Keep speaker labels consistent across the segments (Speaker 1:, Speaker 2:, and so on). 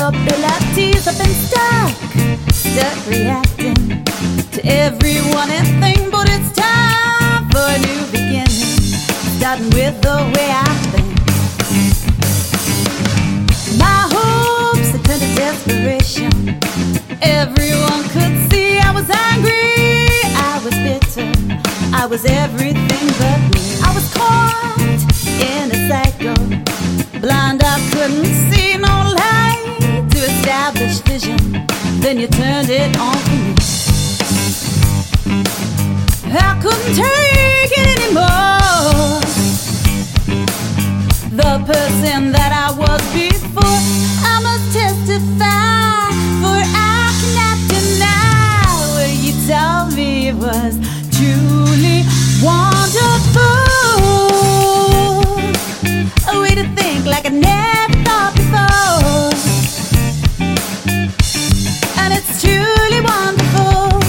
Speaker 1: abilities. I've been stuck reacting to everyone and thing, but it's time for a new beginning, starting with the way I think. My hopes had turned to desperation. Everyone could see I was angry, I was bitter, I was everything but me. I was caught in a cycle, blind, I couldn't see no light to establish vision. Then you turned it on for me. I couldn't take it anymore. The person that I was before, I must testify, for I cannot deny what you told me. It was truly wonderful. A way to think like I never thought before. And it's truly wonderful.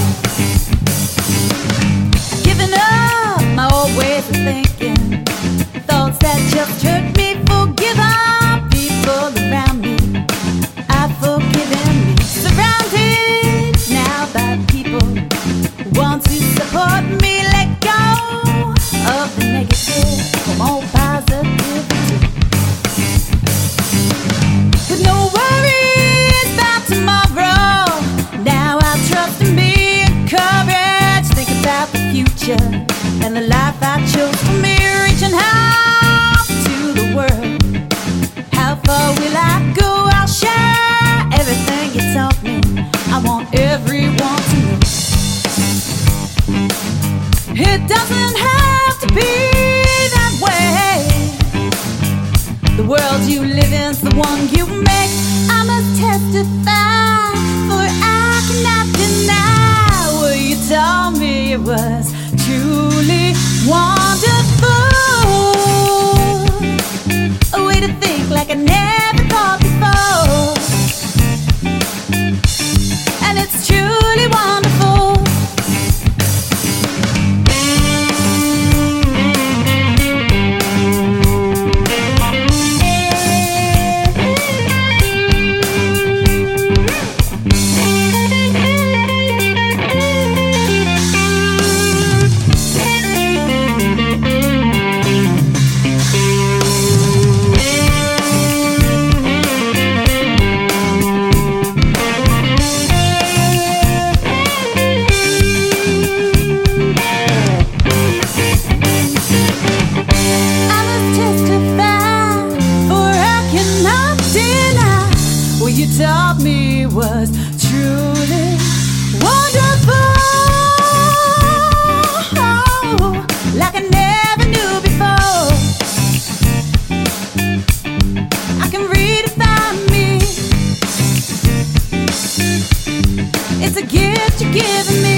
Speaker 1: Giving up my old ways of thinking, thoughts that just hurt me. Forgiven people around me, I've forgiven me. Surrounded now by people who want to support me. Let go of the negative for more positivity. With no worries about tomorrow, now I trust in me and courage. Think about the future and the life I chose for me. Reaching out to the world. How far will I go? I'll share everything you taught me. I want everyone to know. It doesn't have to be that way. The world you live in's the one you make. I must testify, for I cannot deny what you told me. It was truly wonderful. A way to think like I never thought before. And it's truly wonderful. You taught me was truly wonderful, like I never knew before. I can redefine me. It's a gift you're giving me.